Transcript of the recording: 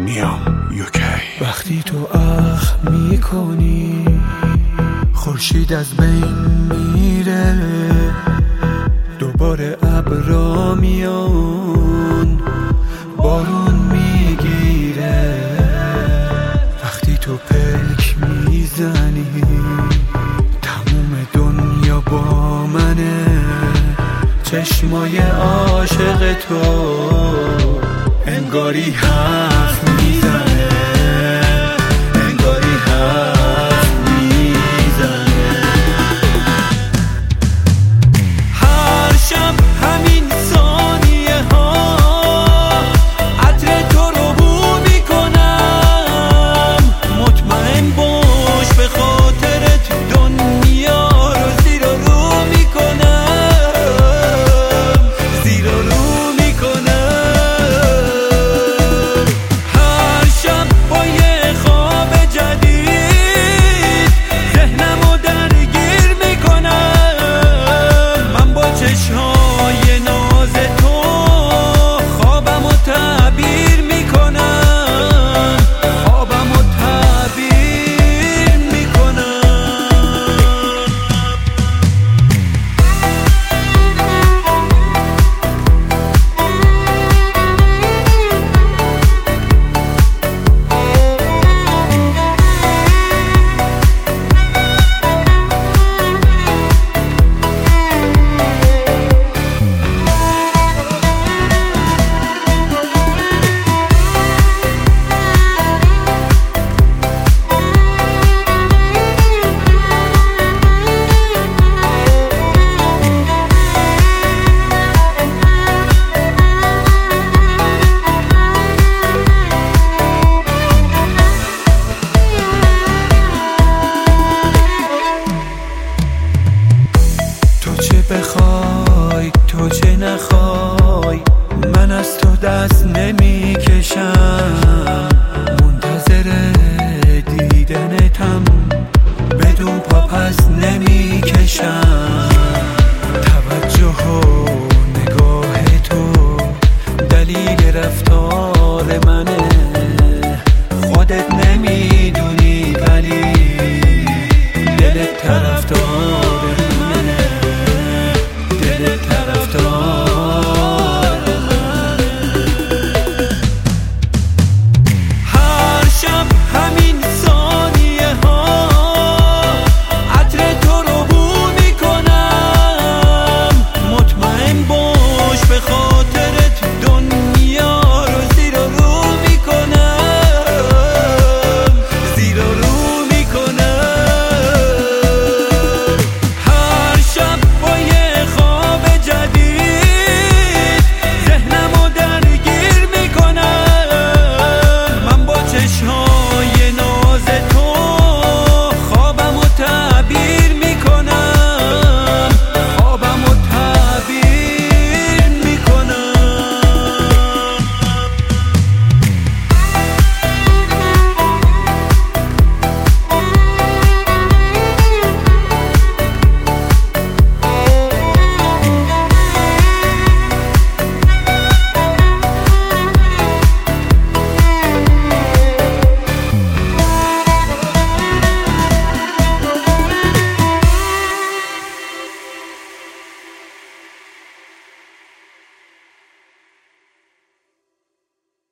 نیام یوکی. وقتی تو اخم میکنی خورشید از بین میره، دوباره ابرا میان بارون میگیره. وقتی تو پلک میزنی تموم دنیا با منه، چشمای عاشق تو انگاری حرف میزنه، انگاری حرف میزنه. هر شب همین ثانیه ها عطر تو رو بو میکنم، مطمئن باش به خاطرت دنیا رو زیر و رو میکنم، زیر و رو میکنم. هر شب با یه خواب جدید ذهنمو درگیر میکنم، من با چشمای ناز تو خوابمو تعبیر میکنم، خوابمو تعبیر میکنم. تو چه بخوای تو چه نخوای من از تو دست نمیکشم،